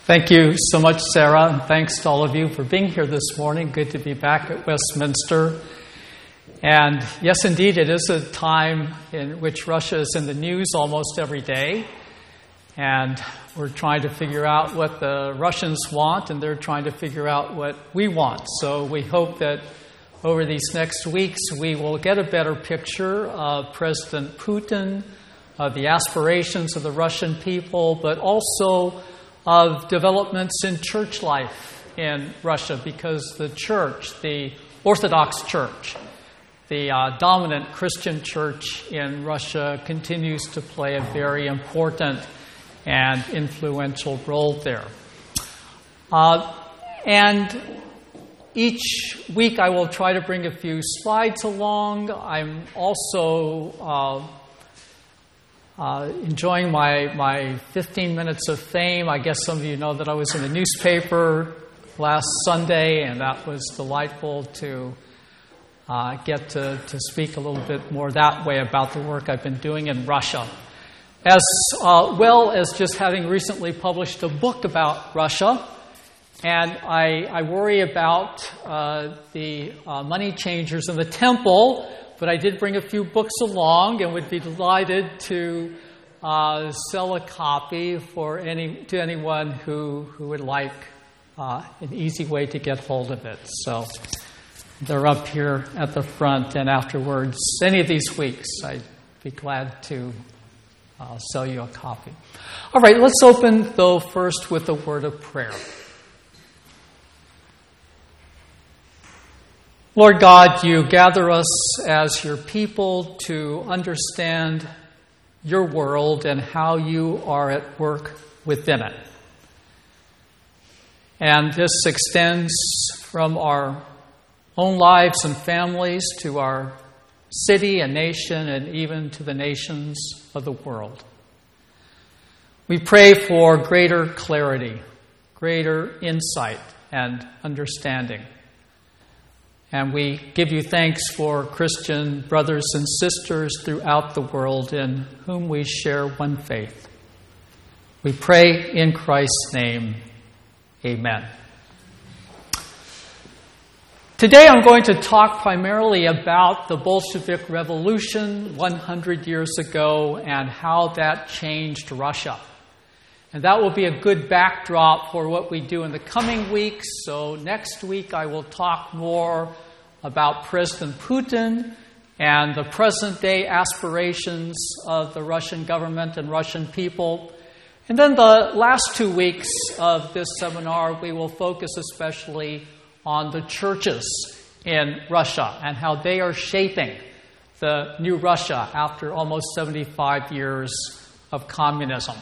Thank you so much, Sarah, and thanks to all of you for being here this morning. Good to be back at Westminster. And yes, indeed, it is a time in which Russia is in the news almost every day. And we're trying to figure out what the Russians want, and they're trying to figure out what we want. So we hope that over these next weeks, we will get a better picture of President Putin, of the aspirations of the Russian people, but also of developments in church life in Russia, because the church, the Orthodox Church, the dominant Christian church in Russia, continues to play a very important and influential role there. And each week I will try to bring a few slides along. I'm also enjoying my 15 minutes of fame. I guess some of you know that I was in the newspaper last Sunday, and that was delightful to get to speak a little bit more that way about the work I've been doing in Russia. As well as just having recently published a book about Russia. And I worry about the money changers in the temple, but I did bring a few books along and would be delighted to sell a copy to anyone who would like an easy way to get hold of it. So they're up here at the front, and afterwards, any of these weeks, I'd be glad to sell you a copy. All right, let's open, though, first with a word of prayer. Lord God, you gather us as your people to understand your world and how you are at work within it. And this extends from our own lives and families to our city and nation, and even to the nations of the world. We pray for greater clarity, greater insight and understanding. And we give you thanks for Christian brothers and sisters throughout the world in whom we share one faith. We pray in Christ's name. Amen. Today I'm going to talk primarily about the Bolshevik Revolution 100 years ago and how that changed Russia. And that will be a good backdrop for what we do in the coming weeks. So next week I will talk more about President Putin and the present-day aspirations of the Russian government and Russian people. And then the last 2 weeks of this seminar, we will focus especially on the churches in Russia and how they are shaping the new Russia after almost 75 years of communism.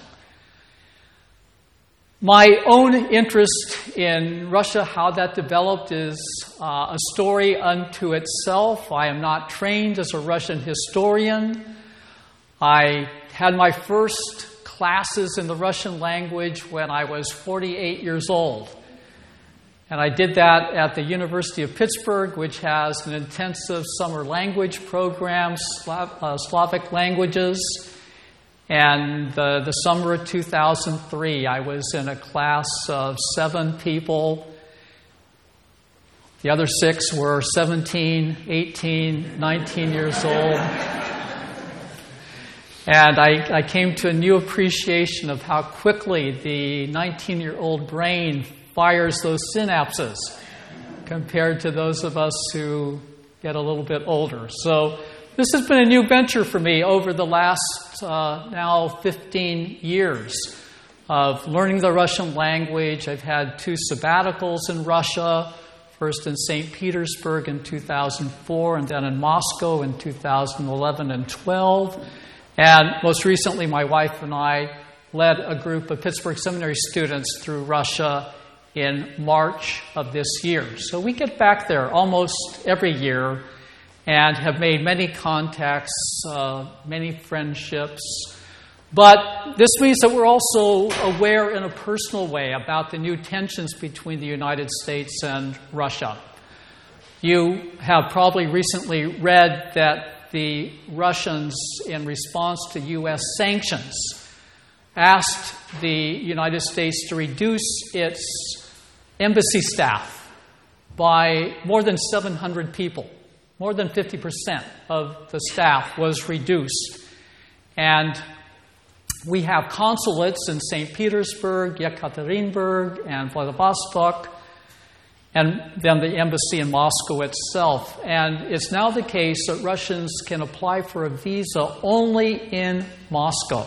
My own interest in Russia, how that developed, is a story unto itself. I am not trained as a Russian historian. I had my first classes in the Russian language when I was 48 years old. And I did that at the University of Pittsburgh, which has an intensive summer language program, Slavic languages. And the summer of 2003, I was in a class of 7 people. The other 6 were 17, 18, 19 years old. And I came to a new appreciation of how quickly the 19-year-old brain fires those synapses compared to those of us who get a little bit older. So this has been a new venture for me over the last now 15 years of learning the Russian language. I've had 2 sabbaticals in Russia, first in St. Petersburg in 2004 and then in Moscow in 2011 and 12. And most recently, my wife and I led a group of Pittsburgh Seminary students through Russia in March of this year. So we get back there almost every year and have made many contacts, many friendships. But this means that we're also aware in a personal way about the new tensions between the United States and Russia. You have probably recently read that the Russians, in response to U.S. sanctions, asked the United States to reduce its embassy staff by more than 700 people. More than 50% of the staff was reduced. And we have consulates in St. Petersburg, Yekaterinburg, and Vladivostok, and then the embassy in Moscow itself. And it's now the case that Russians can apply for a visa only in Moscow.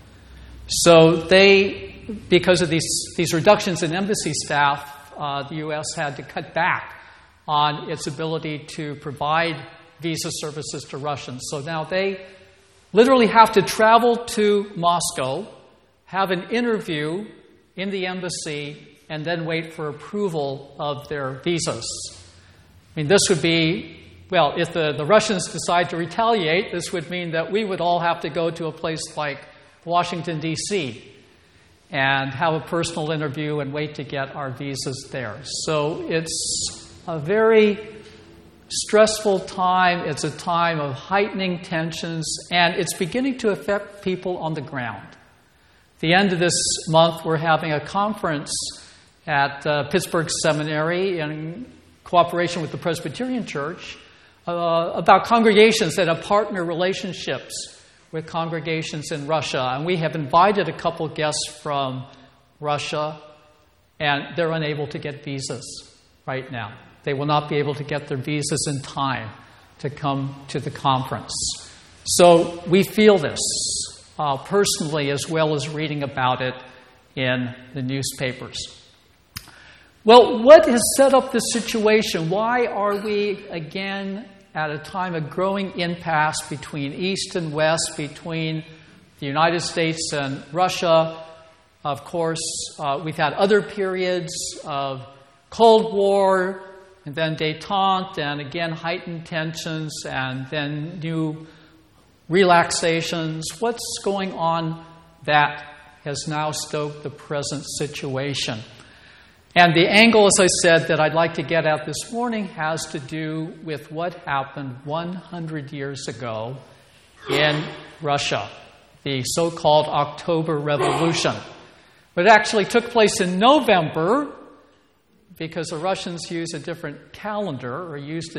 So because of these reductions in embassy staff, the U.S. had to cut back on its ability to provide visa services to Russians. So now they literally have to travel to Moscow, have an interview in the embassy, and then wait for approval of their visas. I mean, this would be, well, if the Russians decide to retaliate, this would mean that we would all have to go to a place like Washington, D.C., and have a personal interview and wait to get our visas there. So it's a very stressful time. It's a time of heightening tensions, and it's beginning to affect people on the ground. At the end of this month, we're having a conference at Pittsburgh Seminary in cooperation with the Presbyterian Church about congregations that have partner relationships with congregations in Russia. And we have invited a couple guests from Russia, and they're unable to get visas right now. They will not be able to get their visas in time to come to the conference. So we feel this personally, as well as reading about it in the newspapers. Well, what has set up this situation? Why are we again at a time of growing impasse between East and West, between the United States and Russia? Of course, we've had other periods of Cold War, and then détente, and again heightened tensions, and then new relaxations. What's going on that has now stoked the present situation? And the angle, as I said, that I'd like to get at this morning has to do with what happened 100 years ago in Russia, the so-called October Revolution. But it actually took place in November, because the Russians used a different calendar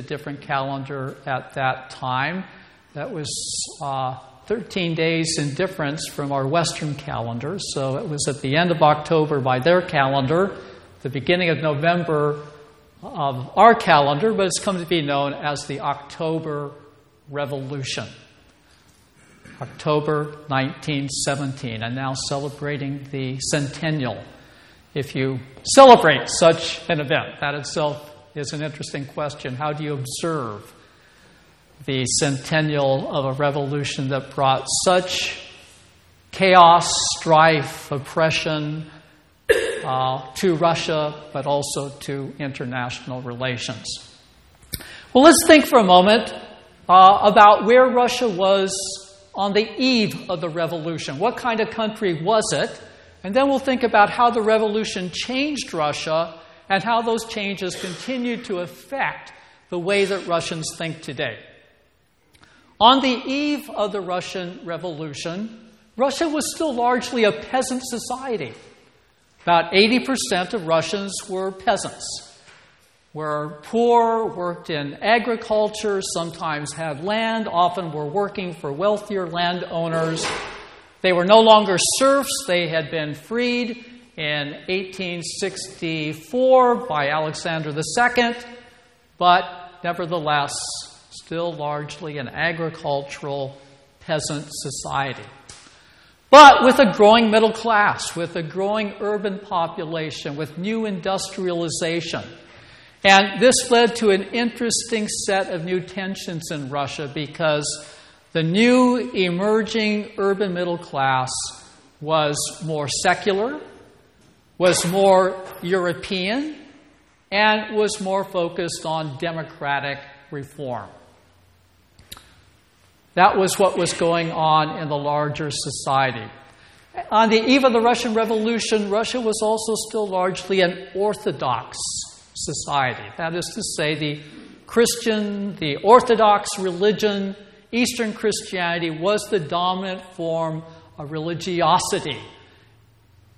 at that time. That was 13 days in difference from our Western calendar. So it was at the end of October by their calendar, the beginning of November of our calendar, but it's come to be known as the October Revolution. October 1917, and now celebrating the centennial. If you celebrate such an event, that itself is an interesting question. How do you observe the centennial of a revolution that brought such chaos, strife, oppression to Russia, but also to international relations? Well, let's think for a moment about where Russia was on the eve of the revolution. What kind of country was it? And then we'll think about how the revolution changed Russia and how those changes continue to affect the way that Russians think today. On the eve of the Russian Revolution, Russia was still largely a peasant society. About 80% of Russians were peasants, were poor, worked in agriculture, sometimes had land, often were working for wealthier landowners. They were no longer serfs. They had been freed in 1864 by Alexander II, but nevertheless, still largely an agricultural peasant society. But with a growing middle class, with a growing urban population, with new industrialization. And this led to an interesting set of new tensions in Russia, because the new emerging urban middle class was more secular, was more European, and was more focused on democratic reform. That was what was going on in the larger society. On the eve of the Russian Revolution, Russia was also still largely an Orthodox society. That is to say, the Orthodox religion, Eastern Christianity, was the dominant form of religiosity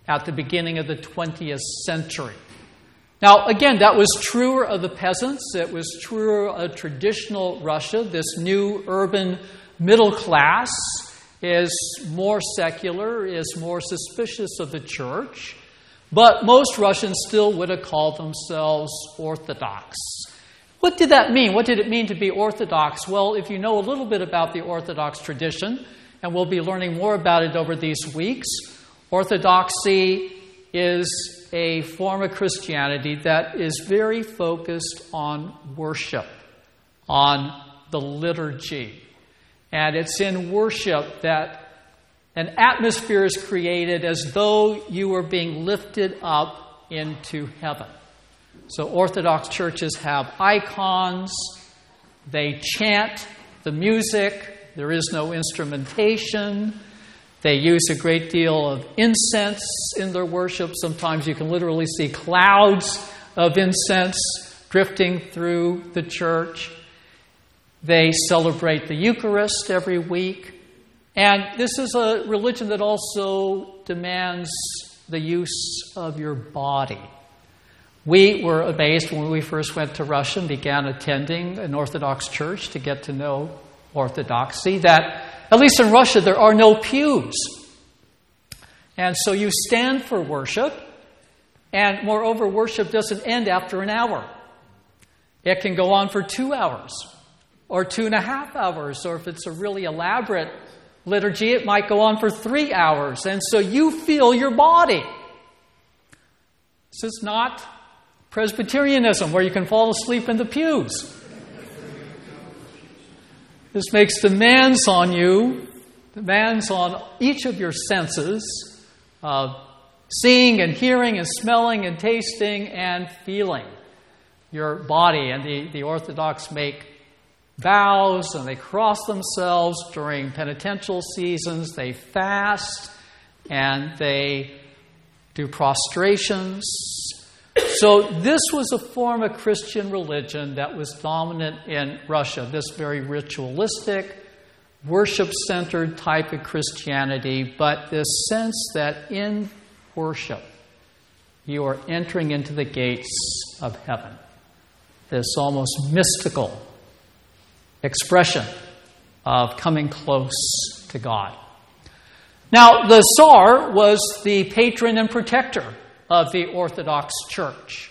at the beginning of the 20th century. Now, again, that was truer of the peasants. It was truer of traditional Russia. This new urban middle class is more secular, is more suspicious of the church. But most Russians still would have called themselves Orthodox. What did that mean? What did it mean to be Orthodox? Well, if you know a little bit about the Orthodox tradition, and we'll be learning more about it over these weeks, Orthodoxy is a form of Christianity that is very focused on worship, on the liturgy. And it's in worship that an atmosphere is created as though you were being lifted up into heaven. So Orthodox churches have icons, they chant the music, there is no instrumentation. They use a great deal of incense in their worship. Sometimes you can literally see clouds of incense drifting through the church. They celebrate the Eucharist every week. And this is a religion that also demands the use of your body. We were amazed when we first went to Russia and began attending an Orthodox church to get to know Orthodoxy, that at least in Russia, there are no pews. And so you stand for worship, and moreover, worship doesn't end after an hour. It can go on for 2 hours, or 2.5 hours, or if it's a really elaborate liturgy, it might go on for 3 hours. And so you feel your body. This is not Presbyterianism, where you can fall asleep in the pews. This makes demands on you, demands on each of your senses of seeing and hearing and smelling and tasting and feeling your body. And the Orthodox make vows and they cross themselves during penitential seasons. They fast and they do prostrations. So this was a form of Christian religion that was dominant in Russia, this very ritualistic, worship-centered type of Christianity, but this sense that in worship you are entering into the gates of heaven, this almost mystical expression of coming close to God. Now, the Tsar was the patron and protector of the Orthodox Church.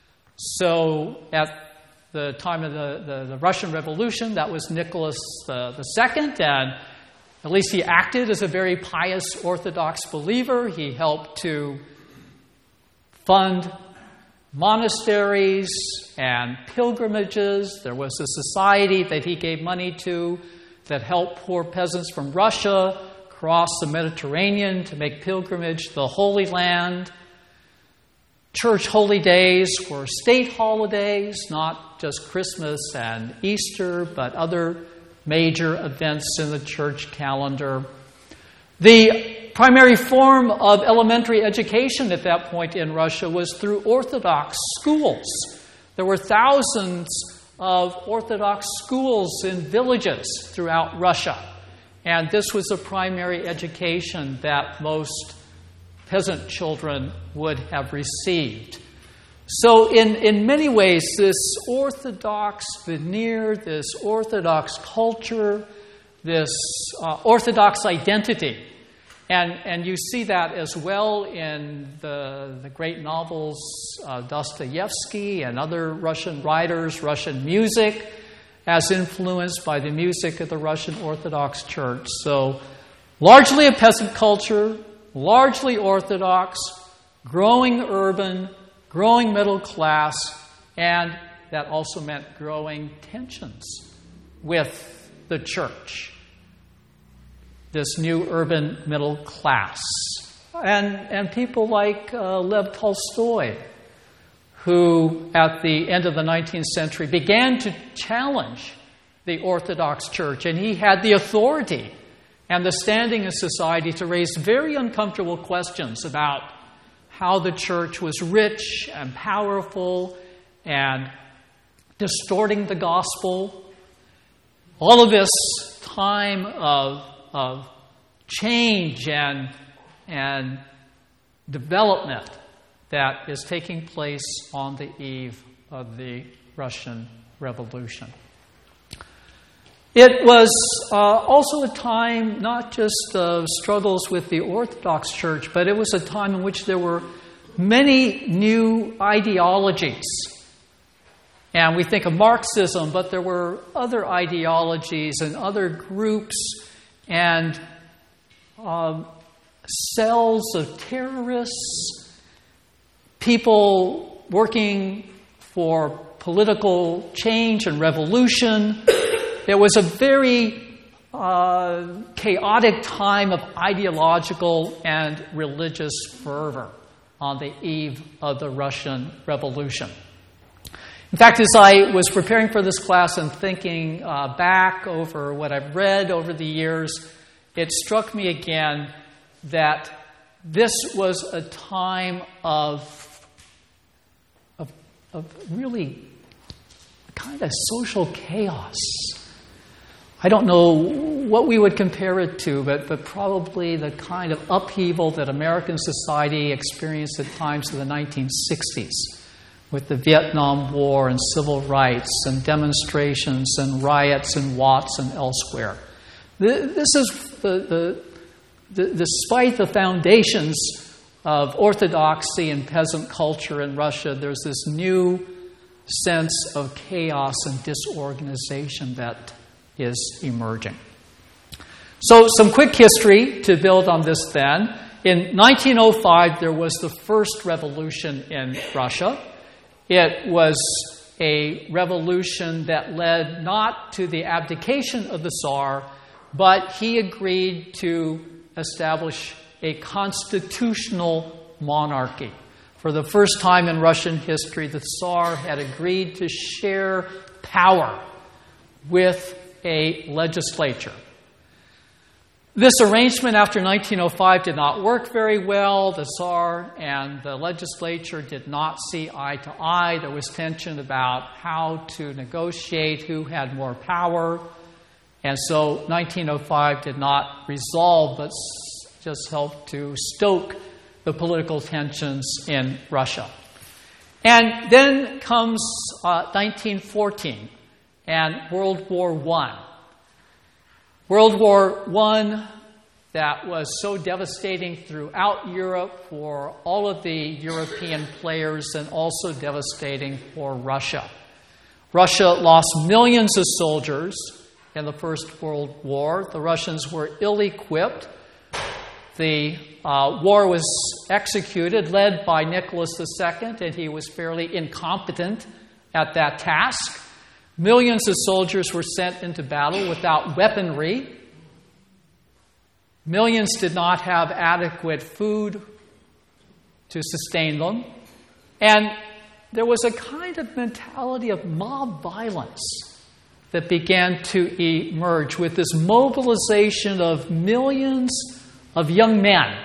So at the time of the Russian Revolution, that was Nicholas II, and at least he acted as a very pious Orthodox believer. He helped to fund monasteries and pilgrimages. There was a society that he gave money to that helped poor peasants from Russia cross the Mediterranean to make pilgrimage to the Holy Land. Church holy days were state holidays, not just Christmas and Easter, but other major events in the church calendar. The primary form of elementary education at that point in Russia was through Orthodox schools. There were thousands of Orthodox schools in villages throughout Russia, and this was a primary education that most peasant children would have received. So in many ways, this Orthodox veneer, this Orthodox culture, this Orthodox identity, and you see that as well in the great novels Dostoevsky and other Russian writers, Russian music, as influenced by the music of the Russian Orthodox Church. So largely a peasant culture, largely Orthodox, growing urban, growing middle class, and that also meant growing tensions with the church, this new urban middle class. And people like Lev Tolstoy, who at the end of the 19th century began to challenge the Orthodox Church, and he had the authority and the standing in society to raise very uncomfortable questions about how the church was rich and powerful and distorting the gospel. All of this time of change and development that is taking place on the eve of the Russian Revolution. It was also a time not just of struggles with the Orthodox Church, but it was a time in which there were many new ideologies. And we think of Marxism, but there were other ideologies and other groups and cells of terrorists, people working for political change and revolution. It was a very chaotic time of ideological and religious fervor on the eve of the Russian Revolution. In fact, as I was preparing for this class and thinking back over what I've read over the years, it struck me again that this was a time of really kind of social chaos. I don't know what we would compare it to, but probably the kind of upheaval that American society experienced at times in the 1960s. With the Vietnam War and civil rights and demonstrations and riots in Watts and elsewhere. This is despite the foundations of orthodoxy and peasant culture in Russia, there's this new sense of chaos and disorganization that is emerging. So some quick history to build on this then. In 1905, there was the first revolution in Russia. It was a revolution that led not to the abdication of the Tsar, but he agreed to establish a constitutional monarchy. For the first time in Russian history, the Tsar had agreed to share power with a legislature. This arrangement after 1905 did not work very well. The Tsar and the legislature did not see eye to eye. There was tension about how to negotiate, who had more power. And so 1905 did not resolve, but just helped to stoke the political tensions in Russia. And then comes 1914 and World War I. World War I that was so devastating throughout Europe for all of the European players and also devastating for Russia. Russia lost millions of soldiers in the First World War. The Russians were ill-equipped. The war was executed, led by Nicholas II, and he was fairly incompetent at that task. Millions of soldiers were sent into battle without weaponry. Millions did not have adequate food to sustain them. And there was a kind of mentality of mob violence that began to emerge with this mobilization of millions of young men.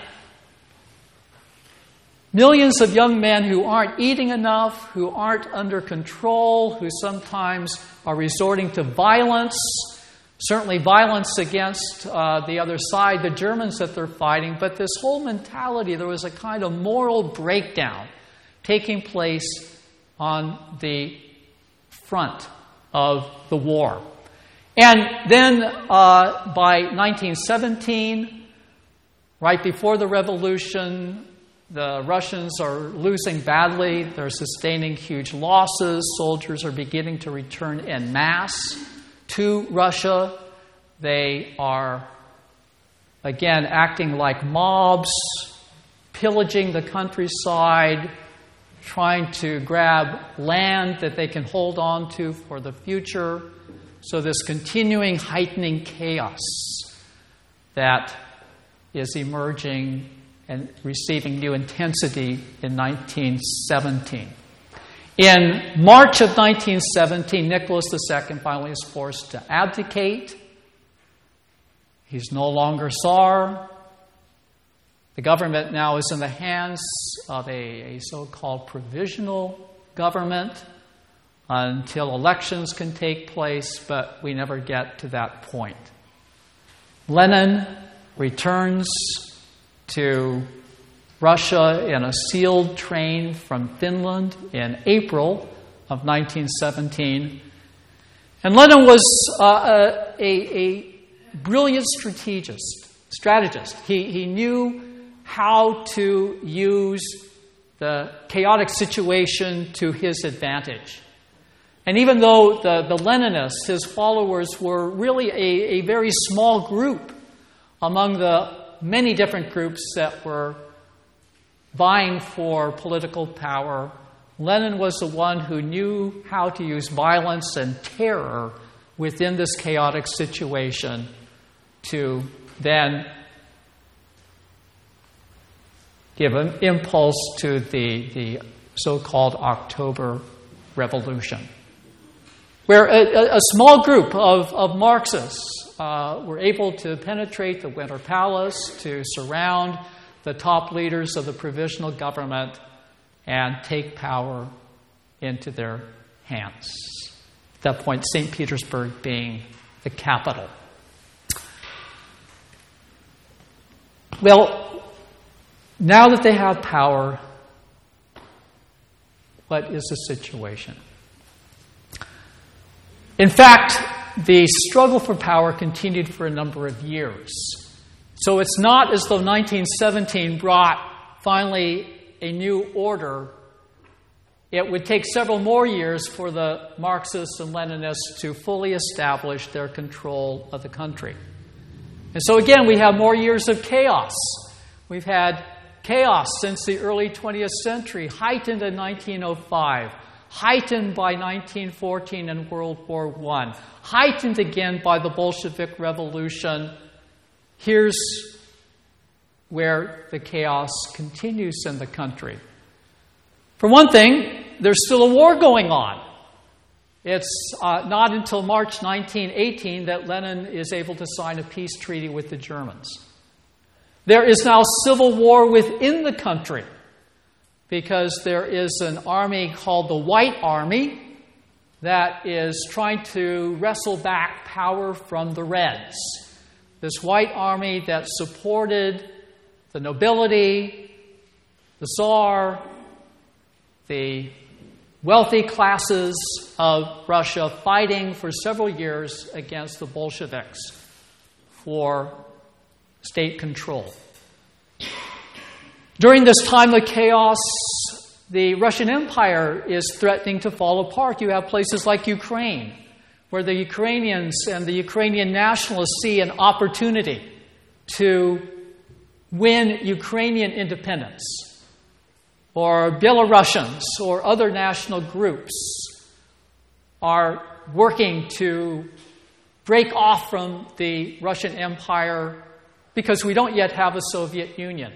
Millions of young men who aren't eating enough, who aren't under control, who sometimes are resorting to violence, certainly violence against the other side, the Germans that they're fighting. But this whole mentality, there was a kind of moral breakdown taking place on the front of the war. And then by 1917, right before the revolution, the Russians are losing badly. They're sustaining huge losses. Soldiers are beginning to return en masse to Russia. They are, again, acting like mobs, pillaging the countryside, trying to grab land that they can hold on to for the future. So this continuing heightening chaos that is emerging and receiving new intensity in 1917. In March of 1917, Nicholas II finally is forced to abdicate. He's no longer Tsar. The government now is in the hands of a so-called provisional government until elections can take place, but we never get to that point. Lenin returns to Russia in a sealed train from Finland in April of 1917. And Lenin was a brilliant strategist. He knew how to use the chaotic situation to his advantage. And even though the Leninists, his followers, were really a very small group among the many different groups that were vying for political power, Lenin was the one who knew how to use violence and terror within this chaotic situation to then give an impulse to the so-called October Revolution, where a small group of Marxists were able to penetrate the Winter Palace, to surround the top leaders of the provisional government and take power into their hands. At that point, St. Petersburg being the capital. Well, now that they have power, what is the situation? In fact, the struggle for power continued for a number of years. So it's not as though 1917 brought finally a new order. It would take several more years for the Marxists and Leninists to fully establish their control of the country. And so again, we have more years of chaos. We've had chaos since the early 20th century, heightened in 1905, heightened by 1914 and World War I, heightened again by the Bolshevik Revolution. Here's where the chaos continues in the country. For one thing, there's still a war going on. It's not until March 1918 that Lenin is able to sign a peace treaty with the Germans. There is now civil war within the country because there is an army called the White Army that is trying to wrestle back power from the Reds. This White Army that supported the nobility, the Tsar, the wealthy classes of Russia fighting for several years against the Bolsheviks for state control. During this time of chaos, the Russian Empire is threatening to fall apart. You have places like Ukraine, where the Ukrainians and the Ukrainian nationalists see an opportunity to win Ukrainian independence. Or Belarusians or other national groups are working to break off from the Russian Empire because we don't yet have a Soviet Union.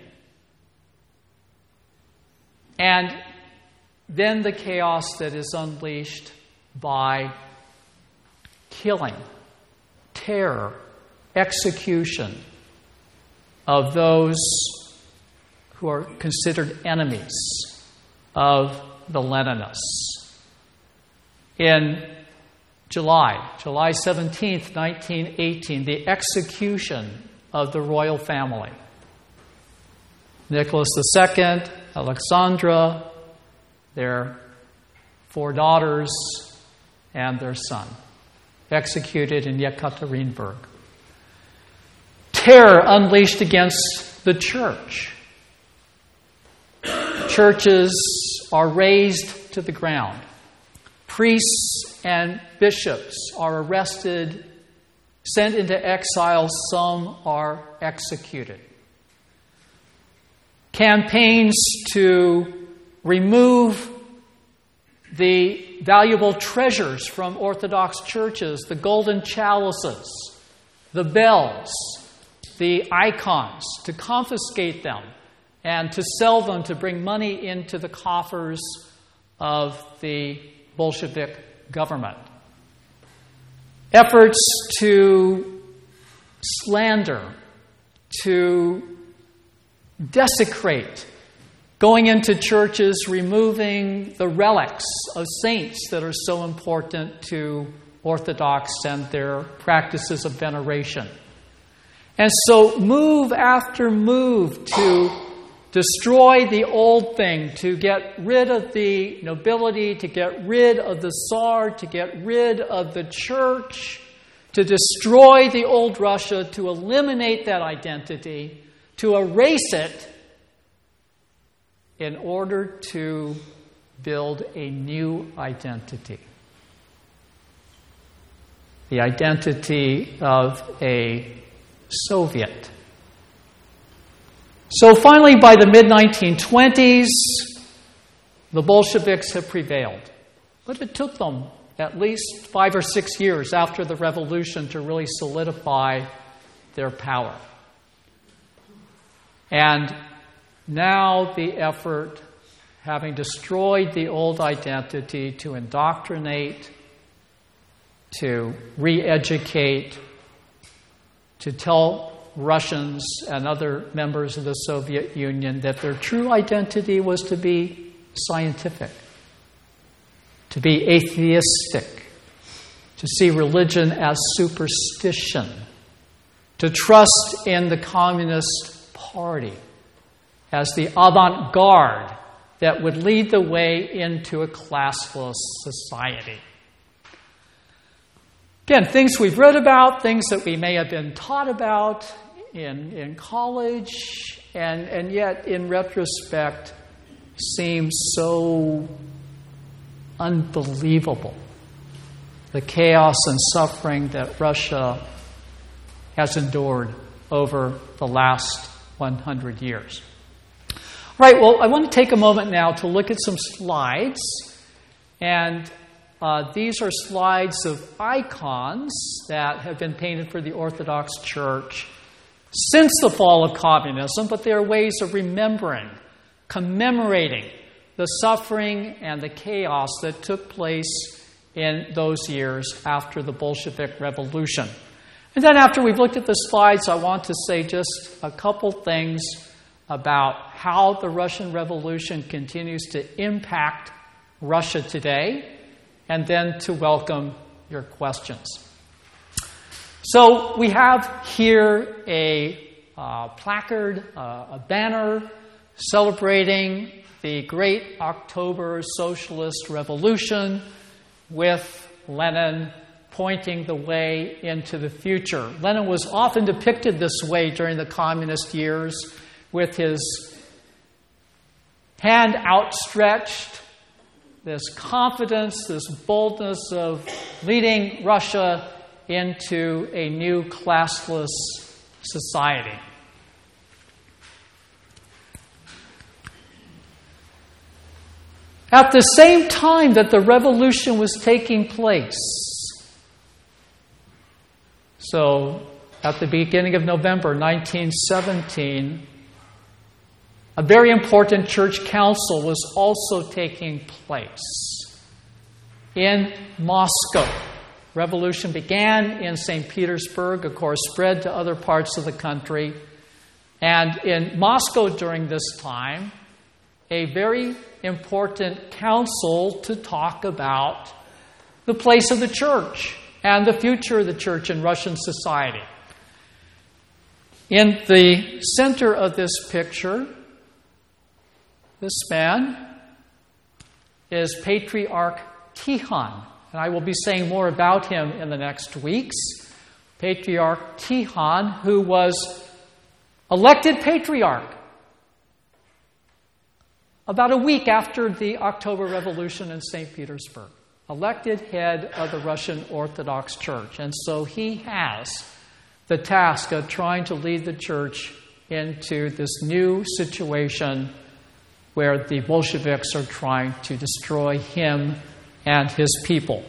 And then the chaos that is unleashed by killing, terror, execution of those who are considered enemies of the Leninists. In July 17th, 1918, the execution of the royal family. Nicholas II, Alexandra, their 4 daughters, and their son, executed in Yekaterinburg. Terror unleashed against the church. Churches are razed to the ground. Priests and bishops are arrested, sent into exile. Some are executed. Campaigns to remove the valuable treasures from Orthodox churches, the golden chalices, the bells, the icons, to confiscate them and to sell them to bring money into the coffers of the Bolshevik government. Efforts to slander, to desecrate, going into churches, removing the relics of saints that are so important to Orthodox and their practices of veneration. And so move after move to destroy the old thing, to get rid of the nobility, to get rid of the Tsar, to get rid of the church, to destroy the old Russia, to eliminate that identity, to erase it in order to build a new identity. The identity of a Soviet. So finally, by the mid-1920s, the Bolsheviks have prevailed. But it took them at least 5 or 6 years after the revolution to really solidify their power. And now the effort, having destroyed the old identity, to indoctrinate, to re-educate, to tell Russians and other members of the Soviet Union that their true identity was to be scientific, to be atheistic, to see religion as superstition, to trust in the Communist Party as the avant-garde that would lead the way into a classless society. Again, things we've read about, things that we may have been taught about in college, and yet, in retrospect, seem so unbelievable. The chaos and suffering that Russia has endured over the last 100 years. All right, well, I want to take a moment now to look at some slides. And these are slides of icons that have been painted for the Orthodox Church since the fall of communism, but they are ways of remembering, commemorating the suffering and the chaos that took place in those years after the Bolshevik Revolution. And then after we've looked at the slides, I want to say just a couple things about how the Russian Revolution continues to impact Russia today, and then to welcome your questions. So we have here a placard, a banner celebrating the great October Socialist Revolution with Lenin pointing the way into the future. Lenin was often depicted this way during the communist years, with his hand outstretched, this confidence, this boldness of leading Russia into a new classless society. At the same time that the revolution was taking place, so at the beginning of November 1917, a very important church council was also taking place in Moscow. Revolution began in St. Petersburg, of course, spread to other parts of the country. And in Moscow during this time, a very important council to talk about the place of the church and the future of the church in Russian society. In the center of this picture, this man is Patriarch Tikhon, and I will be saying more about him in the next weeks. Patriarch Tikhon, who was elected patriarch about a week after the October Revolution in St. Petersburg, elected head of the Russian Orthodox Church. And so he has the task of trying to lead the church into this new situation where the Bolsheviks are trying to destroy him and his people.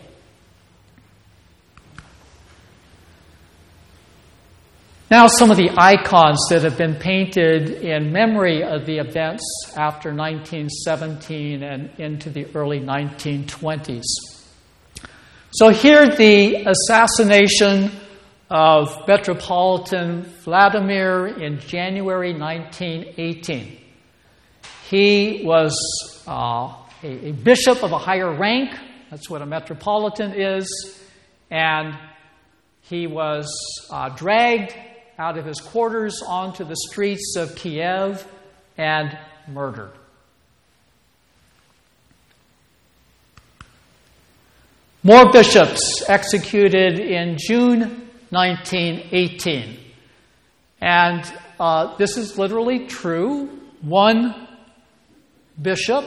Now, some of the icons that have been painted in memory of the events after 1917 and into the early 1920s. So here, the assassination of Metropolitan Vladimir in January 1918. He was a bishop of a higher rank. That's what a metropolitan is. And he was dragged out of his quarters onto the streets of Kiev and murdered. More bishops executed in June 1918. And this is literally true. One bishop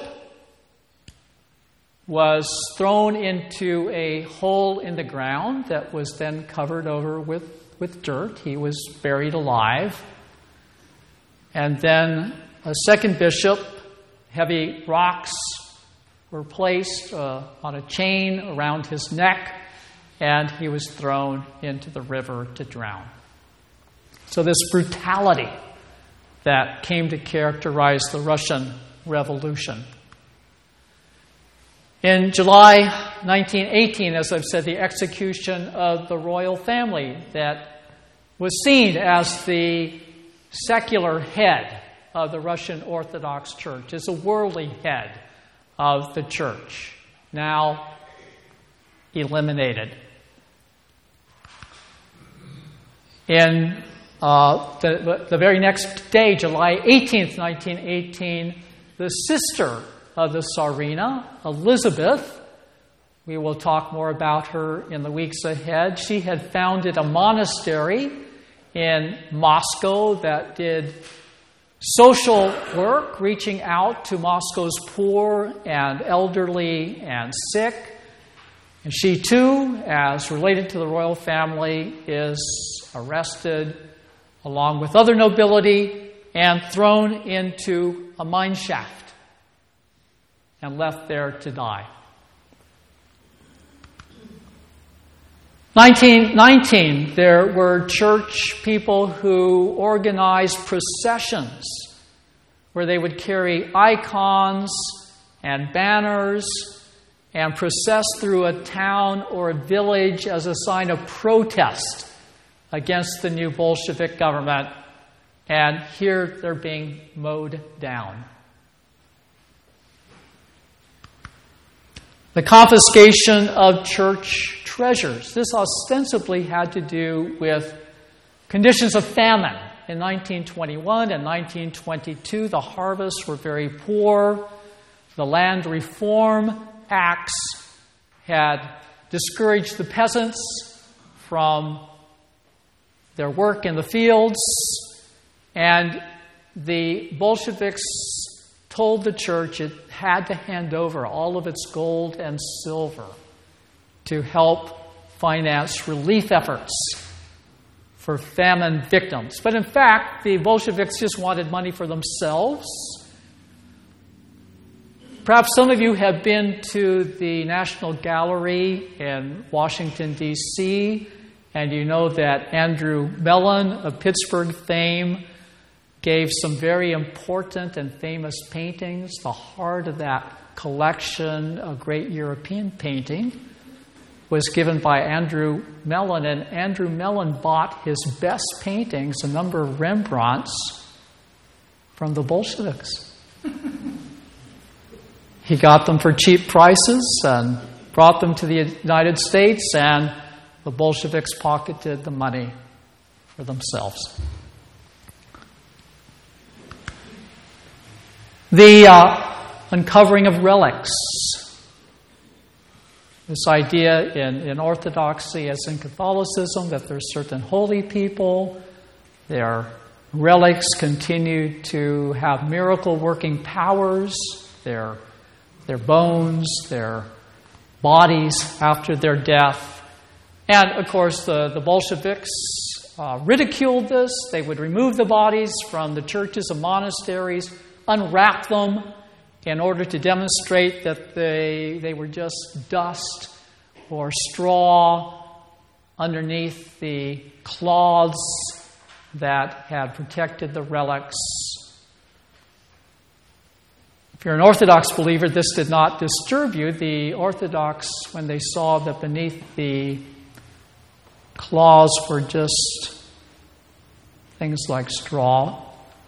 was thrown into a hole in the ground that was then covered over with dirt. He was buried alive. And then a second bishop, heavy rocks were placed on a chain around his neck, and he was thrown into the river to drown. So this brutality that came to characterize the Russian Revolution. In July 1918, as I've said, the execution of the royal family that was seen as the secular head of the Russian Orthodox Church, as a worldly head of the church, now eliminated. In the very next day, July 18th, 1918, the sister of the Tsarina, Elizabeth, we will talk more about her in the weeks ahead. She had founded a monastery in Moscow that did social work, reaching out to Moscow's poor and elderly and sick. And she too, as related to the royal family, is arrested along with other nobility and thrown into a mine shaft and left there to die. 1919, there were church people who organized processions where they would carry icons and banners and process through a town or a village as a sign of protest against the new Bolshevik government. And here they're being mowed down. The confiscation of church treasures. This ostensibly had to do with conditions of famine. In 1921 and 1922, the harvests were very poor. The Land Reform Acts had discouraged the peasants from their work in the fields, and the Bolsheviks told the church it had to hand over all of its gold and silver to help finance relief efforts for famine victims. But in fact, the Bolsheviks just wanted money for themselves. Perhaps some of you have been to the National Gallery in Washington, D.C., and you know that Andrew Mellon of Pittsburgh fame gave some very important and famous paintings. The heart of that collection, a great European painting, was given by Andrew Mellon, and Andrew Mellon bought his best paintings, a number of Rembrandts, from the Bolsheviks. He got them for cheap prices and brought them to the United States, and the Bolsheviks pocketed the money for themselves. The uncovering of relics. This idea in Orthodoxy, as in Catholicism, that there are certain holy people, their relics continue to have miracle-working powers, their bones, their bodies after their death. And, of course, the Bolsheviks ridiculed this. They would remove the bodies from the churches and monasteries, unwrap them in order to demonstrate that they were just dust or straw underneath the cloths that had protected the relics. If you're an Orthodox believer, this did not disturb you. The Orthodox, when they saw that beneath the cloths were just things like straw,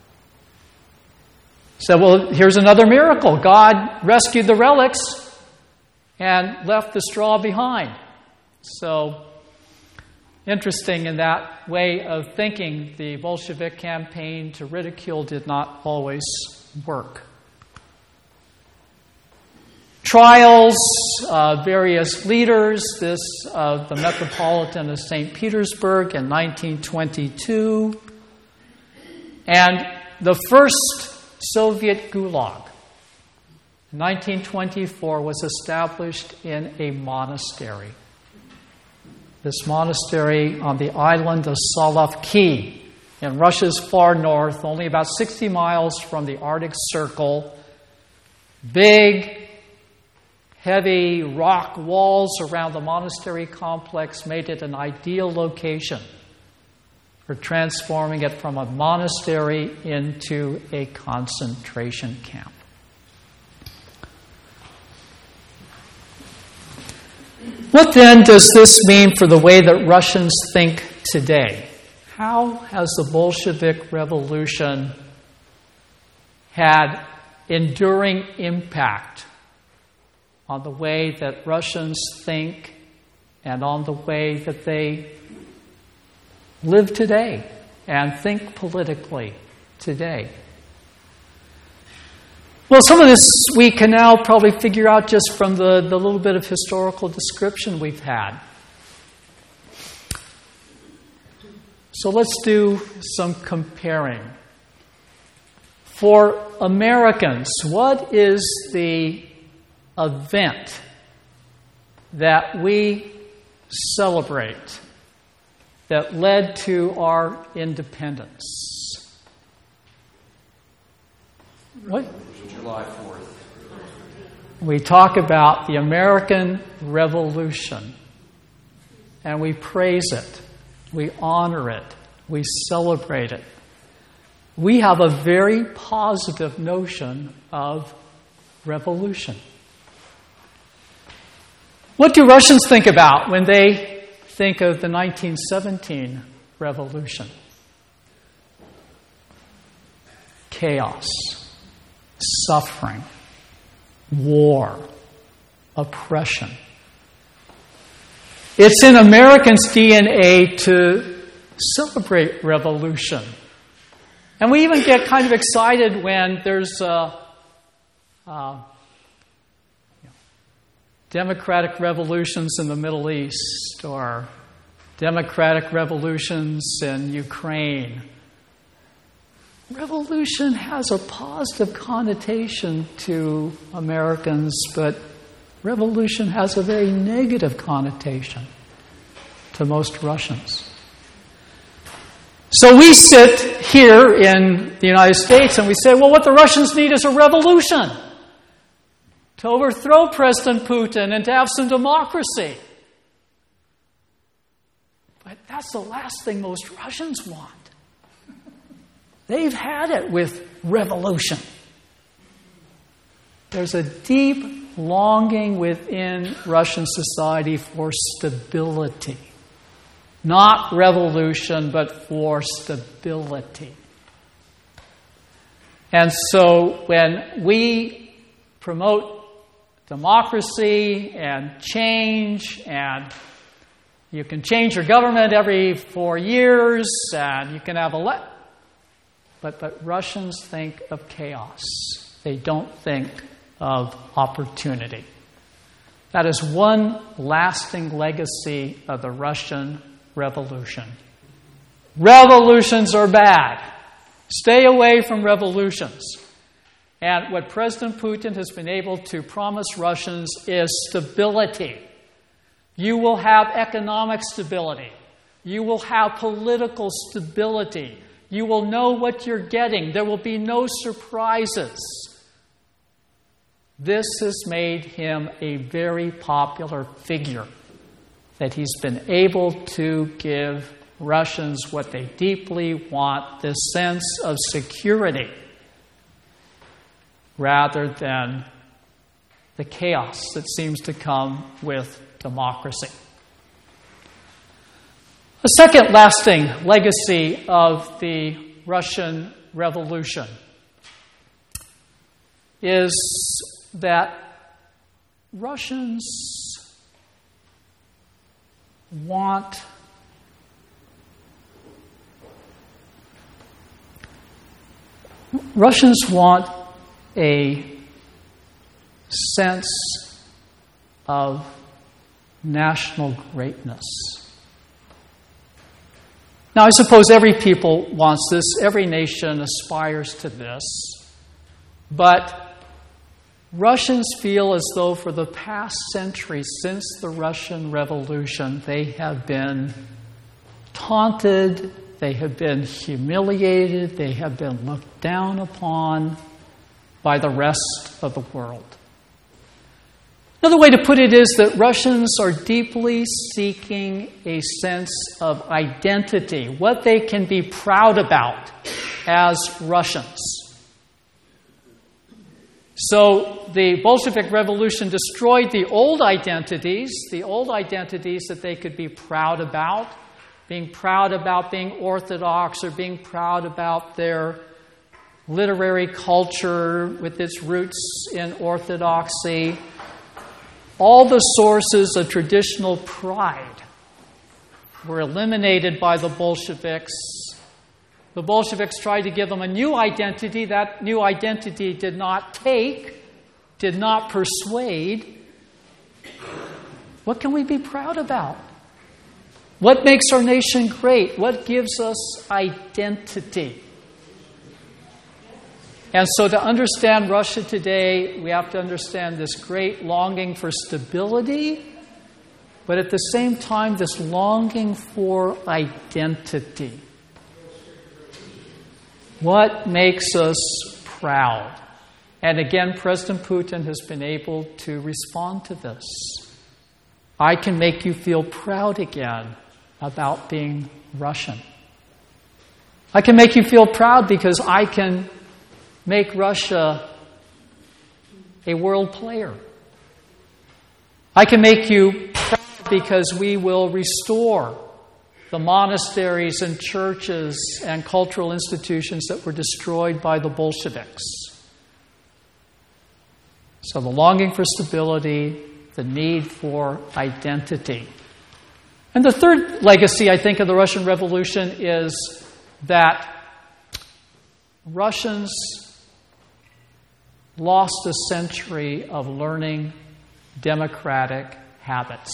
said, well, here's another miracle. God rescued the relics and left the straw behind. So Interesting in that way of thinking, the Bolshevik campaign to ridicule did not always work. Trials, various leaders, this of the Metropolitan of St. Petersburg in 1922, and the first Soviet Gulag in 1924 was established in a monastery. This monastery on the island of Solovki in Russia's far north, only about 60 miles from the Arctic Circle. Big, heavy rock walls around the monastery complex made it an ideal location for transforming it from a monastery into a concentration camp. What then does this mean for the way that Russians think today? How has the Bolshevik Revolution had enduring impact on the way that Russians think and on the way that they live today and think politically today? Well, some of this we can now probably figure out just from the little bit of historical description we've had. So let's do some comparing. For Americans, what is the event that we celebrate that led to our independence? What? July 4th. We talk about the American Revolution, and we praise it, we honor it, we celebrate it. We have a very positive notion of revolution. What do Russians think about when they think of the 1917 revolution? Chaos, suffering, war, oppression. It's in Americans' DNA to celebrate revolution. And we even get kind of excited when there's democratic revolutions in the Middle East or democratic revolutions in Ukraine. Revolution has a positive connotation to Americans, but revolution has a very negative connotation to most Russians. So we sit here in the United States and we say, well, what the Russians need is a revolution to overthrow President Putin and to have some democracy. But that's the last thing most Russians want. They've had it with revolution. There's a deep longing within Russian society for stability. Not revolution, but for stability. And so when we promote democracy and change, and you can change your government every 4 years, and you can have But Russians think of chaos. They don't think of opportunity. That is one lasting legacy of the Russian Revolution. Revolutions are bad. Stay away from revolutions. And what President Putin has been able to promise Russians is stability. You will have economic stability. You will have political stability. You will know what you're getting. There will be no surprises. This has made him a very popular figure, that he's been able to give Russians what they deeply want, this sense of security, rather than the chaos that seems to come with democracy. The second lasting legacy of the Russian Revolution is that Russians want Russians want a sense of national greatness. Now, I suppose every people wants this, every nation aspires to this, but Russians feel as though for the past century, since the Russian Revolution, they have been taunted, they have been humiliated, they have been looked down upon by the rest of the world. Another way to put it is that Russians are deeply seeking a sense of identity, what they can be proud about as Russians. So the Bolshevik Revolution destroyed the old identities that they could be proud about, being proud about being Orthodox or being proud about their literary culture with its roots in Orthodoxy. All the sources of traditional pride were eliminated by the Bolsheviks. The Bolsheviks tried to give them a new identity. That new identity did not take, did not persuade. What can we be proud about? What makes our nation great? What gives us identity? And so to understand Russia today, we have to understand this great longing for stability, but at the same time, this longing for identity. What makes us proud? And again, President Putin has been able to respond to this. I can make you feel proud again about being Russian. I can make you feel proud because I can make Russia a world player. I can make you proud because we will restore the monasteries and churches and cultural institutions that were destroyed by the Bolsheviks. So the longing for stability, the need for identity. And the third legacy, I think, of the Russian Revolution is that Russians lost a century of learning democratic habits.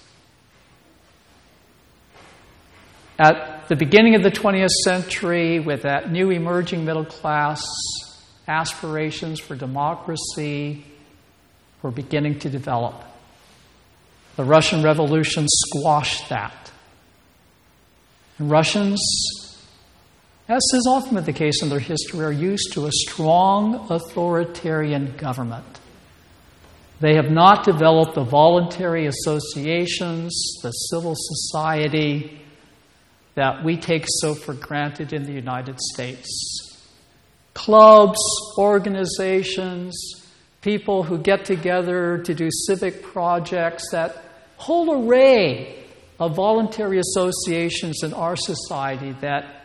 At the beginning of the 20th century, with that new emerging middle class, aspirations for democracy were beginning to develop. The Russian Revolution squashed that. And Russians, as is often been the case in their history, are used to a strong authoritarian government. They have not developed the voluntary associations, the civil society that we take so for granted in the United States. Clubs, organizations, people who get together to do civic projects, that whole array of voluntary associations in our society that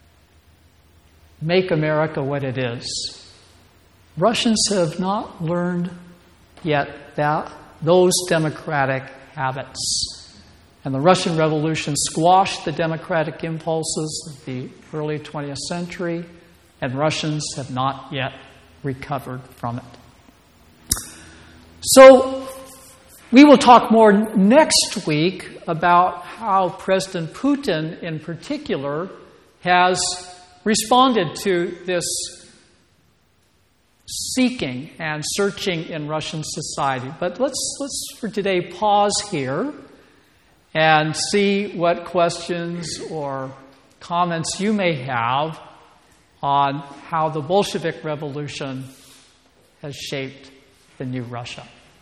make America what it is. Russians have not learned yet those democratic habits. And the Russian Revolution squashed the democratic impulses of the early 20th century, and Russians have not yet recovered from it. So we will talk more next week about how President Putin, in particular, has responded to this seeking and searching in Russian society. But let's for today pause here and see what questions or comments you may have on how the Bolshevik Revolution has shaped the new Russia.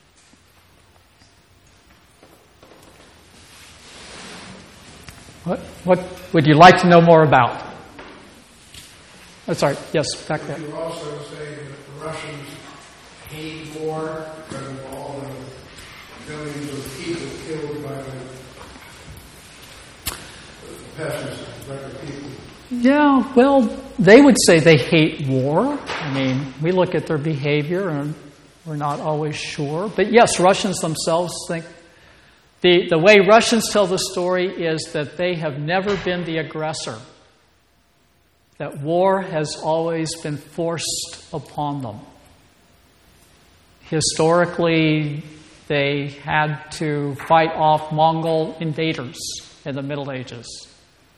What would you like to know more about? Oh, sorry, yes, back there. You also say that the Russians hate war because of all the millions of people killed by the peasants, regular people. Yeah, well, they would say they hate war. I mean, we look at their behavior and we're not always sure. But yes, Russians themselves think the way Russians tell the story is that they have never been the aggressor. that war has always been forced upon them. Historically, they had to fight off Mongol invaders in the Middle Ages.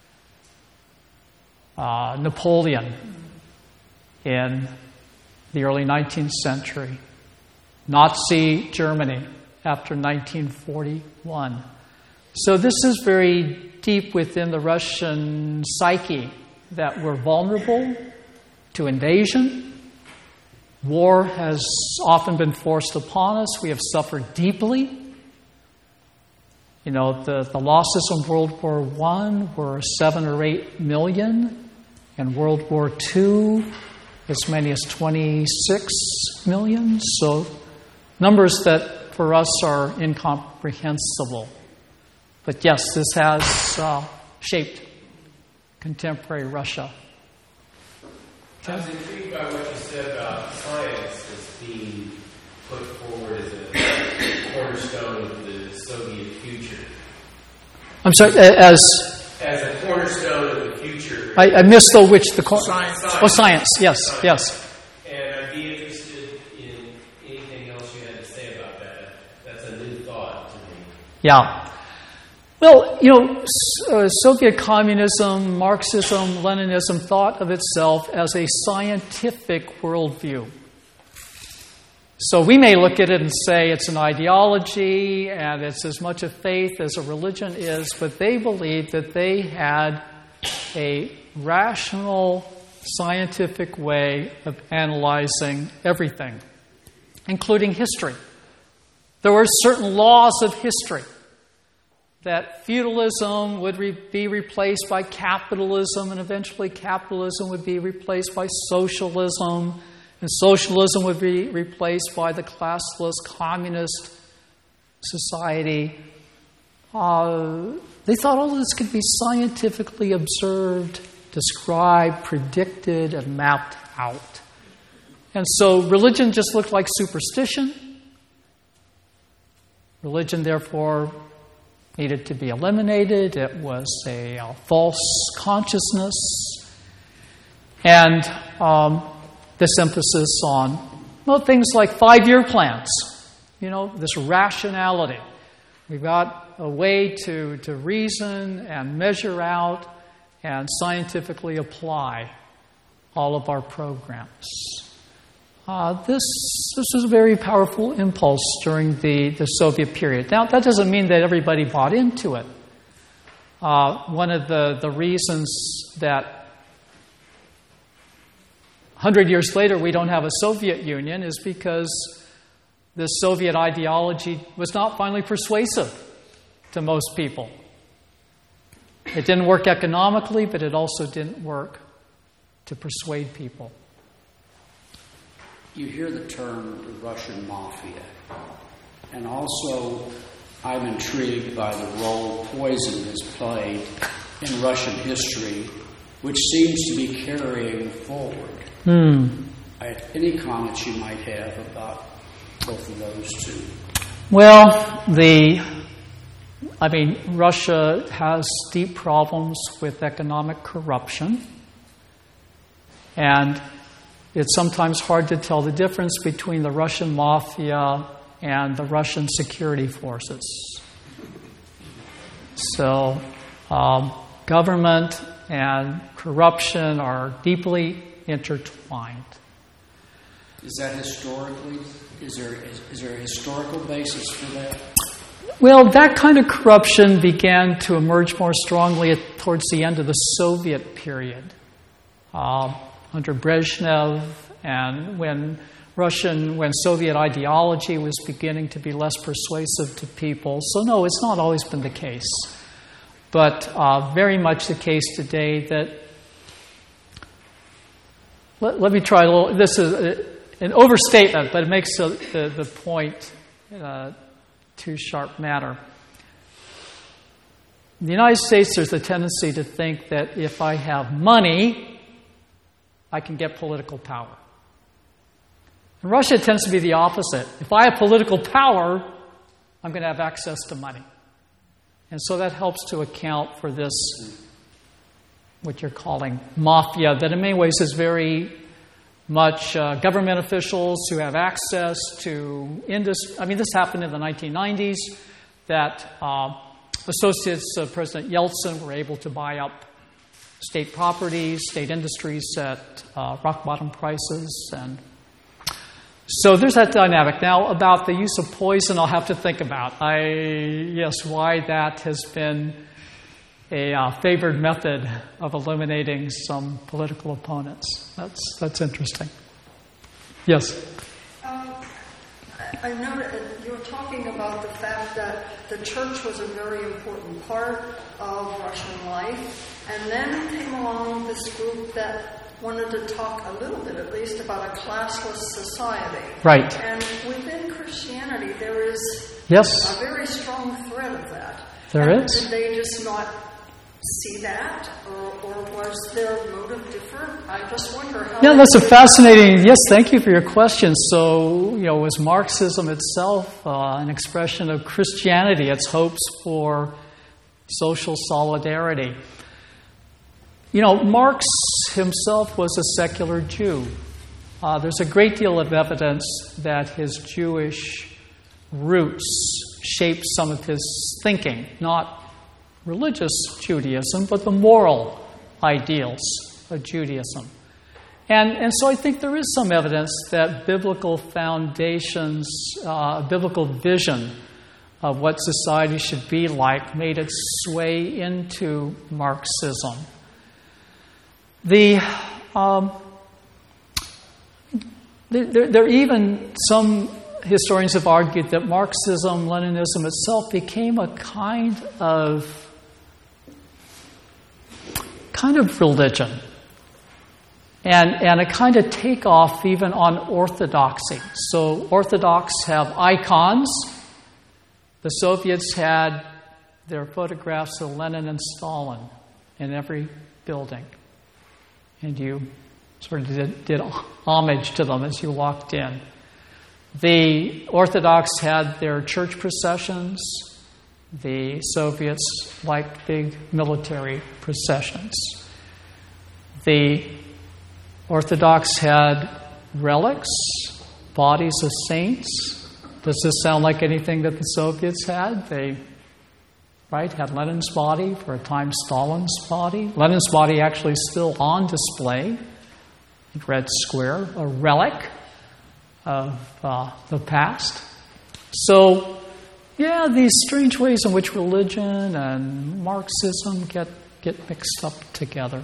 Napoleon in the early 19th century. Nazi Germany after 1941. So this is very deep within the Russian psyche that we're vulnerable to invasion. War has often been forced upon us. We have suffered deeply. You know, the losses in World War I were 7 or 8 million. In World War II, as many as 26 million. So numbers that for us are incomprehensible. But yes, this has shaped contemporary Russia. I was intrigued by what you said about science as being put forward as a cornerstone of the Soviet future. I'm sorry, as a cornerstone of the future. I missed though which the Science. Oh, science. Yes, yes. And I'd be interested in anything else you had to say about that. That's a new thought to me. Yeah. Well, you know, Soviet communism, Marxism, Leninism thought of itself as a scientific worldview. So we may look at it and say it's an ideology and it's as much a faith as a religion is, but they believed that they had a rational, scientific way of analyzing everything, including history. There were certain laws of history. That feudalism would be replaced by capitalism, and eventually capitalism would be replaced by socialism, and socialism would be replaced by the classless communist society. They thought all of this could be scientifically observed, described, predicted, and mapped out. And so religion just looked like superstition. Religion, therefore, needed to be eliminated. It was a false consciousness. And this emphasis on things like 5-year plans. You know, this rationality. We've got a way to reason and measure out and scientifically apply all of our programs. This was a very powerful impulse during the Soviet period. Now, that doesn't mean that everybody bought into it. One of the reasons that 100 years later we don't have a Soviet Union is because the Soviet ideology was not finally persuasive to most people. It didn't work economically, but it also didn't work to persuade people. You hear the term the Russian mafia, and also I'm intrigued by the role poison has played in Russian history, which seems to be carrying forward. Any comments you might have about both of those two? Well, Russia has deep problems with economic corruption, and it's sometimes hard to tell the difference between the Russian mafia and the Russian security forces. So, government and corruption are deeply intertwined. Is that historically? Is there a historical basis for that? Well, that kind of corruption began to emerge more strongly towards the end of the Soviet period. Under Brezhnev, and when Soviet ideology was beginning to be less persuasive to people. So no, it's not always been the case. But very much the case today that, let me try a little, this is an overstatement, but it makes the point too sharp matter. In the United States, there's a tendency to think that if I have money, I can get political power. In Russia, it tends to be the opposite. If I have political power, I'm going to have access to money. And so that helps to account for this what you're calling mafia, that in many ways is very much government officials who have access to industry. I mean, this happened in the 1990s, that associates of President Yeltsin were able to buy up state properties, state industries at rock-bottom prices. And so there's that dynamic. Now, about the use of poison, I'll have to think about. Why that has been a favored method of eliminating some political opponents. That's interesting. Yes? I know that you were talking about the fact that the church was a very important part of Russian life, and then came along this group that wanted to talk a little bit, at least, about a classless society. Right. And within Christianity, there is yes. a very strong thread of that. There is. Did they just not see that, or was their motive different? I just wonder how... Yeah, that's a fascinating... Yes, thank you for your question. So, was Marxism itself an expression of Christianity, its hopes for social solidarity? Marx himself was a secular Jew. There's a great deal of evidence that his Jewish roots shaped some of his thinking, not religious Judaism, but the moral ideals of Judaism. And so I think there is some evidence that biblical foundations, biblical vision of what society should be like made its way into Marxism. There even some historians have argued that Marxism, Leninism itself became a kind of religion, and a kind of takeoff even on orthodoxy. So Orthodox have icons. The Soviets had their photographs of Lenin and Stalin in every building, and you sort of did homage to them as you walked in. The Orthodox had their church processions. The Soviets liked big military processions. The Orthodox had relics, bodies of saints. Does this sound like anything that the Soviets had? They had Lenin's body, for a time Stalin's body. Lenin's body actually still on display in Red Square, a relic of the past. So, these strange ways in which religion and Marxism get mixed up together.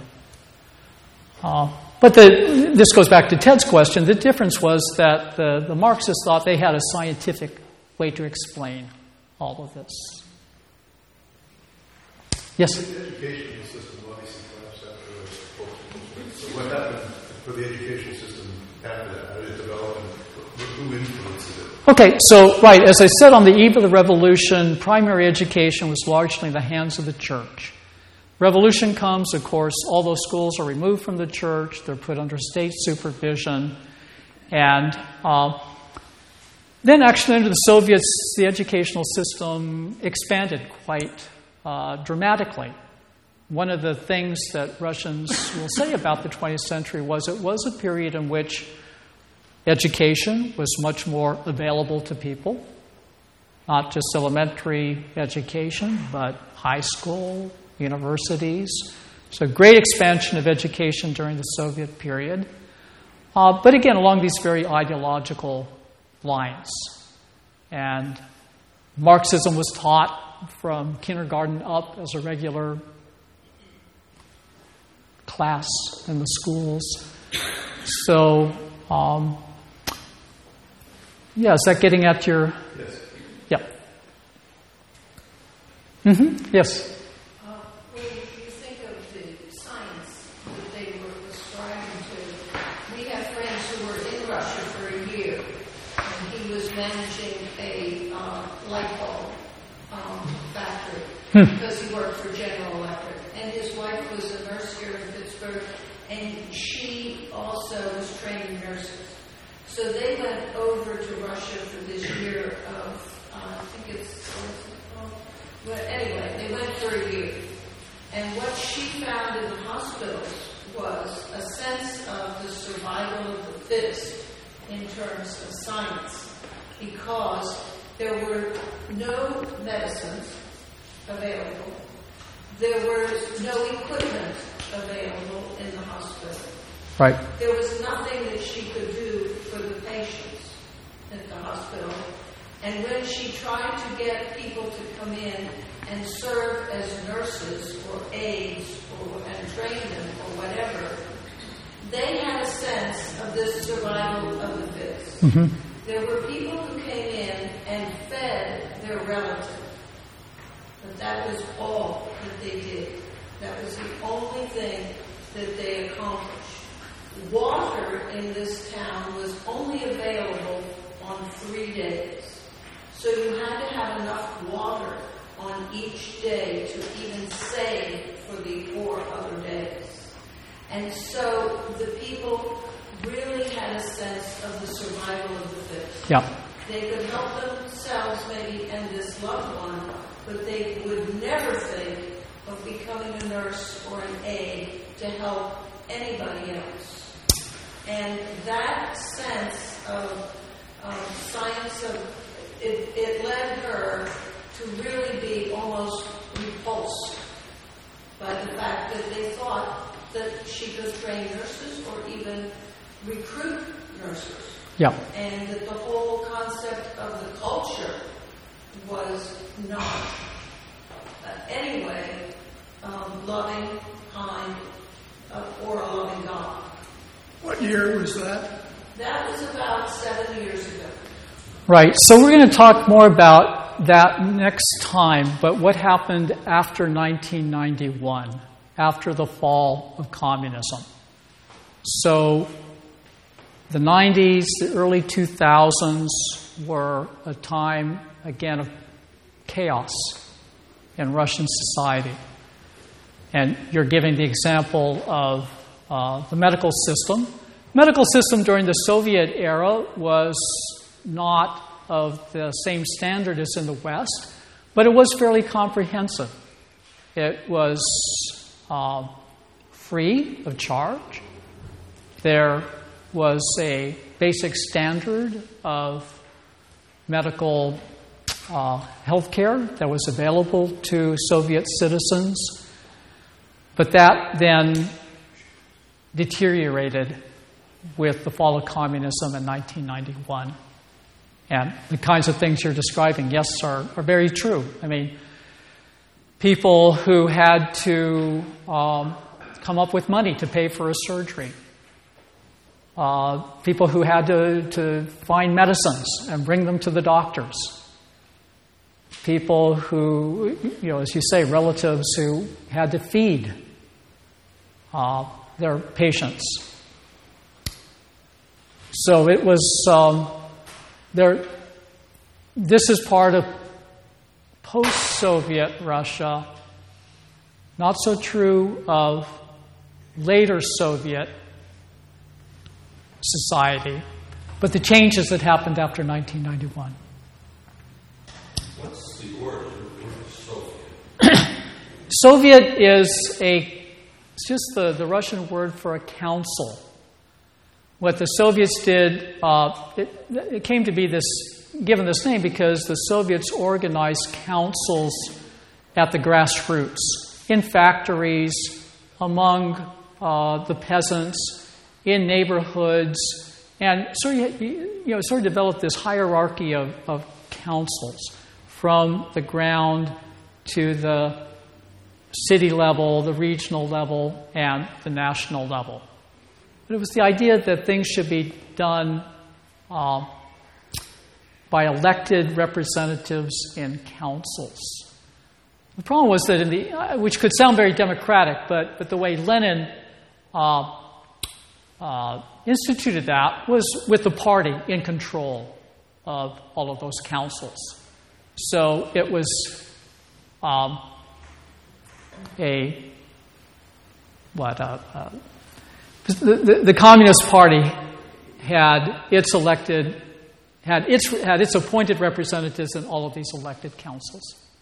But this goes back to Ted's question. The difference was that the Marxists thought they had a scientific way to explain all of this. Yes? The educational system obviously collapsed after the So what happened for the educational system after that? How did it develop, and who influenced it? Okay, so, as I said, on the eve of the Revolution, primary education was largely in the hands of the church. Revolution comes, of course, all those schools are removed from the church, they're put under state supervision, and then actually under the Soviets, the educational system expanded quite dramatically. One of the things that Russians will say about the 20th century was it was a period in which education was much more available to people, not just elementary education, but high school, universities. So great expansion of education during the Soviet period. But again, along these very ideological lines. And Marxism was taught from kindergarten up as a regular class in the schools. So, is that getting at your... Yes. Yeah. Mm-hmm. Yes. When you think of the science that they were ascribing to, we have friends who were in Russia for a year, and he was managing a light bulb factory because he worked for General Electric, and his wife was a nurse here in Pittsburgh, and she also was training nurses. So they went over to Russia for this year of, I think it's, well, anyway, they went for a year. And what she found in the hospital because there were no medicines available. There was no equipment available in the hospital. Right. There was nothing that she could do for the patients at the hospital. And when she tried to get people to come in and serve as nurses or aides and train them or whatever, they had a sense of this survival of the fittest. Mm-hmm. There were people who came in and fed their relatives. But that was all that they did. That was the only thing that they accomplished. Water in this town was only available on 3 days. So you had to have enough water on each day to even save for the 4 other days. And so the people really had a sense of the survival of the fittest. Yeah. They could help themselves maybe and this loved one, but they would never think of becoming a nurse or an aide to help anybody else. And that sense of science, it led her to really be almost repulsed by the fact that they thought that she could train nurses or even recruit nurses. Yeah. And that the whole concept of the culture was not, anyway, loving, kind, or a loving God. What year was that? That was about 7 years ago. Right. So we're going to talk more about that next time, but what happened after 1991, after the fall of communism? So the 90s, the early 2000s were a time, again, of chaos in Russian society. And you're giving the example of the medical system. Medical system during the Soviet era was not of the same standard as in the West, but it was fairly comprehensive. It was free of charge. There was a basic standard of medical health care that was available to Soviet citizens, but that then deteriorated with the fall of communism in 1991. And the kinds of things you're describing, yes, are very true. I mean, people who had to come up with money to pay for a surgery, people who had to find medicines and bring them to the doctors, people who, as you say, relatives who had to feed their patients. So it was there. This is part of post-Soviet Russia. Not so true of later Soviet society, but the changes that happened after 1991. What's the origin of Soviet? Soviet is it's just the Russian word for a council. What the Soviets did, it came to be given this name because the Soviets organized councils at the grassroots, in factories, among the peasants, in neighborhoods, and sort of developed this hierarchy of councils from the ground to the city level, the regional level, and the national level. But it was the idea that things should be done by elected representatives in councils. The problem was that which could sound very democratic, but the way Lenin instituted that was with the party in control of all of those councils. So it was the Communist Party had its appointed representatives in all of these elected councils.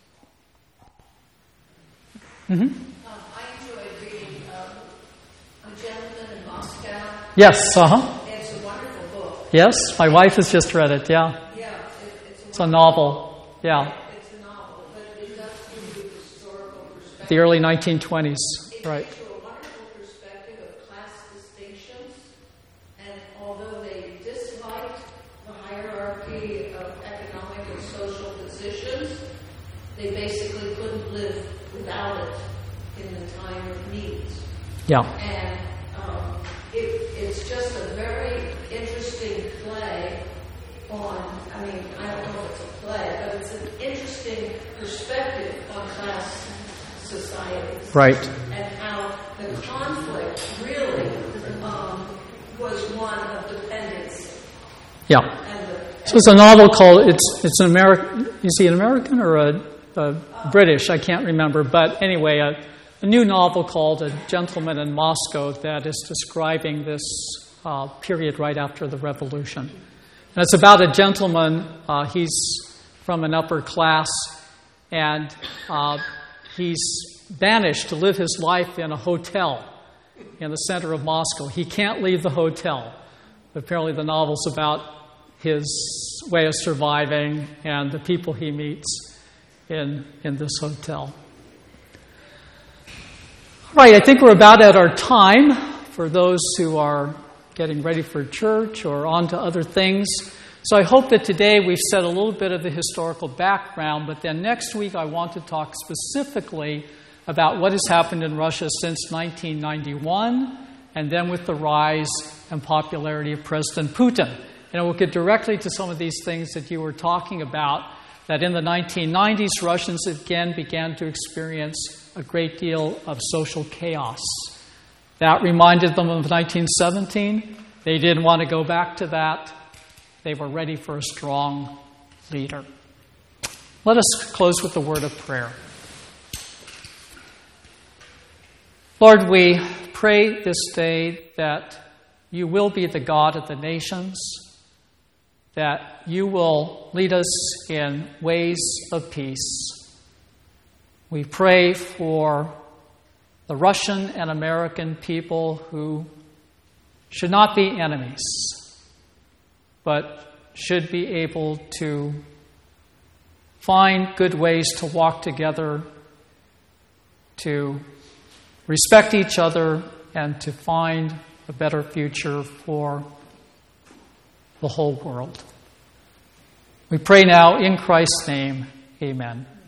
Mm-hmm. I enjoyed reading A Gentleman in Moscow. Yes, uh-huh. It's a wonderful book. Yes, my wife has just read it, yeah. Yeah, It's a novel, yeah. It's a novel, but it does give you historical perspective. The early 1920s, It right. gives you a wonderful perspective of class distinctions, and although they disliked the hierarchy of economic and social positions, they basically couldn't live without it in the time of need. Yeah. And it's just a very interesting play on, I mean, I don't know if it's a play, but it's an interesting perspective on class societies. Right. And how the conflict really was one of dependence. Yeah. So it's a novel called, it's an American, is he an American or a British? I can't remember. But anyway, a new novel called A Gentleman in Moscow that is describing this period right after the revolution. And it's about a gentleman, he's from an upper class, and he's banished to live his life in a hotel in the center of Moscow. He can't leave the hotel. Apparently the novel's about his way of surviving and the people he meets in this hotel. All right, I think we're about at our time for those who are getting ready for church or on to other things. So I hope that today we've said a little bit of the historical background, but then next week I want to talk specifically about what has happened in Russia since 1991, and then with the rise and popularity of President Putin. And we'll get directly to some of these things that you were talking about, that in the 1990s, Russians again began to experience a great deal of social chaos. That reminded them of 1917. They didn't want to go back to that. They were ready for a strong leader. Let us close with a word of prayer. Lord, we pray this day that you will be the God of the nations, that you will lead us in ways of peace. We pray for the Russian and American people who should not be enemies, but should be able to find good ways to walk together, to respect each other, and to find a better future for the whole world. We pray now in Christ's name, amen.